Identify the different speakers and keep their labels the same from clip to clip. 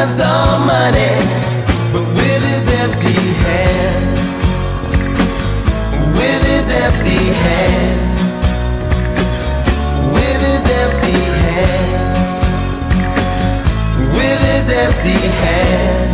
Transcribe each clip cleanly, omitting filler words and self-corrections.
Speaker 1: tons of money, but with his empty hands, with his empty hands, with his empty hands, with his empty hands.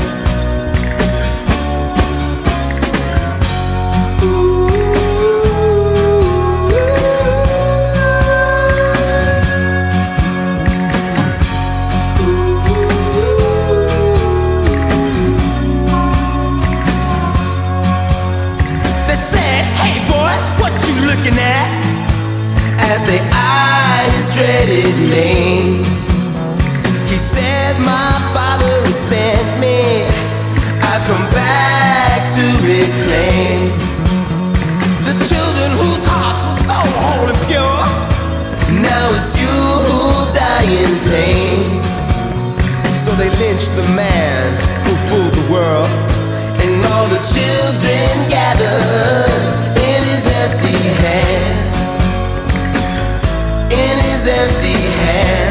Speaker 1: As they eye his dreaded name, he said, "My father has sent me. I've come back to reclaim the children whose hearts were so whole and pure. Now it's you who'll die in pain." So they lynched the man who fooled the world, and all the children gathered in his empty hands, in his empty hands.